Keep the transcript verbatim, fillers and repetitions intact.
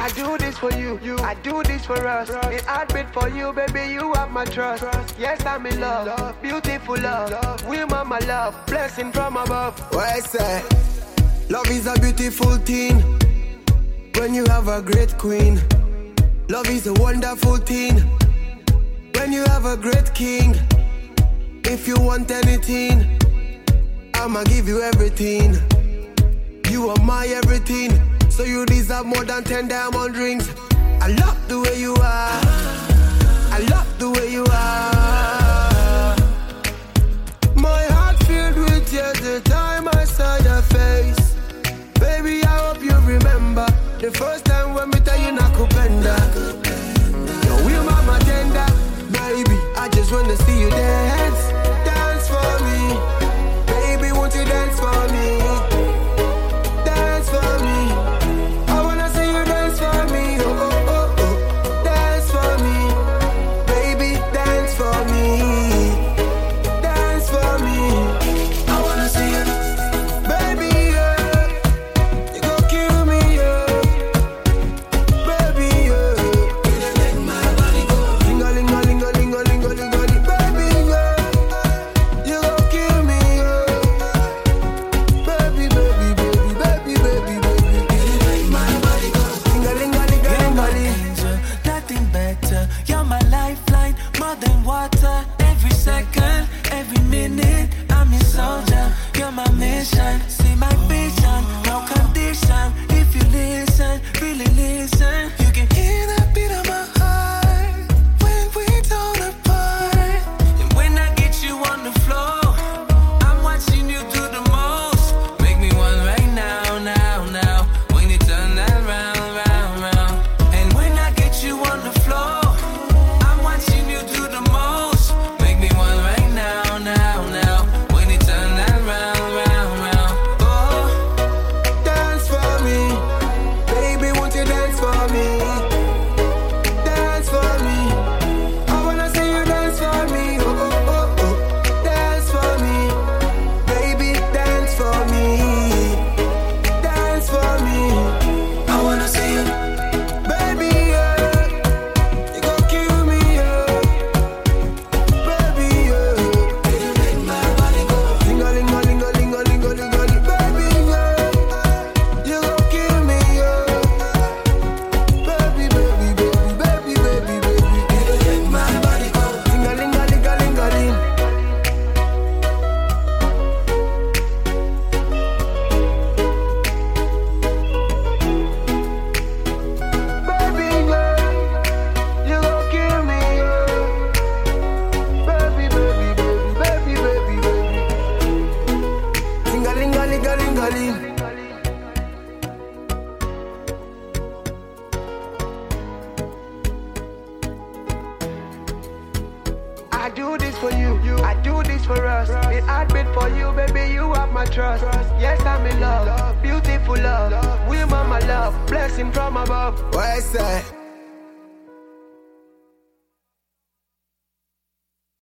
I do this for you, you. I do this for us. It heartbeat for you, baby, you have my trust. Yes, I'm in love, love. Beautiful love. love. We mama love, blessing from above. What I say? Love is a beautiful thing when you have a great queen. Love is a wonderful thing when you have a great king. If you want anything, I'ma give you everything. You are my everything, so you deserve more than ten diamond rings. I love the way you are. I love the way you are. My heart filled with tears the time I saw your face. Baby, I hope you remember the first time when we tell you nakupenda. Yo, we mama tender. Baby, I just wanna see you dance. Dance for me. Baby, won't you dance for me? Dance for me. I wanna see you dance for me. Oh, oh, oh, oh. Dance for me. Baby, dance for me. Dance for me. I wanna see you. Baby, yeah. You gon' kill me, yeah. Baby, yeah. You make my body go. Ling-a-ling-a-ling-a-ling-a-ling-a-ling-a. Baby, yeah. You gon' kill me, yeah. Baby, baby, baby, baby, baby, baby. You make my body go. Ling-a-ling-a-ling-a-ling-a-ling. Angel, nothing better. You're my lifeline, more than water. Every second, every minute, I'm your soldier. You're my mission, see my vision, no condition. If you listen, really listen, you can hear the beat of my heart when we torn apart. And when I get you on the floor, I'm watching you do the most. Make me one right now, now, now. When you turn that round, round, round. And when I get you on the floor, I'm watching you do the most. Make me one right now, now, now. When you turn that round, round, round. Oh, Dance for me. Baby, won't you dance for me? Dance for me. I wanna see you dance for me. Oh, oh, oh, oh. Dance for me. Baby, dance for me. Dance for me. I wanna see you. Baby, yeah. You gon' kill me, yeah. Baby, yeah. You make my body go. Ling-a-ling-a-ling-a-ling-a-ling-a-ling. Baby, yeah. You gon' kill me, yeah. Baby, baby, baby, baby, baby, baby. You make my body go. Ling-a-ling-a-ling-a-ling-a-ling. Baby, yeah. You gon' kill me, yeah. Baby, baby, baby, baby, baby, baby. Ling-a-ling-a-ling-a-ling-a-ling. I do this for you, you. I do this for us. It heartbeat for you, baby, you have my trust. Yes, I'm in love, beautiful love. We mama love, blessing from above. What I say?